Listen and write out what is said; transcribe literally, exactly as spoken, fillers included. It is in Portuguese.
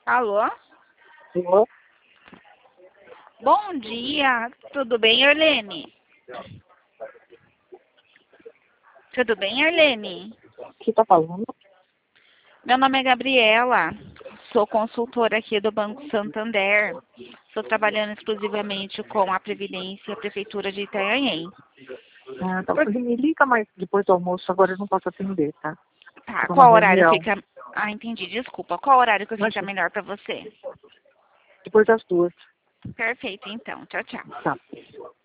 Alô? Alô? Bom dia, tudo bem, Arlene? Tudo bem, Arlene? Quem tá falando? Meu nome é Gabriela, sou consultora aqui do Banco Santander. Estou trabalhando exclusivamente com a Previdência e a Prefeitura de Itanhaém. Ah, tá. Me liga mais depois do almoço, agora eu não posso atender, tá? Tá, Tô numa qual horário reunião. fica... Ah, entendi, desculpa. Qual horário que fica Imagina. melhor para você? Depois das duas. Perfeito, então. Tchau, tchau. Tá.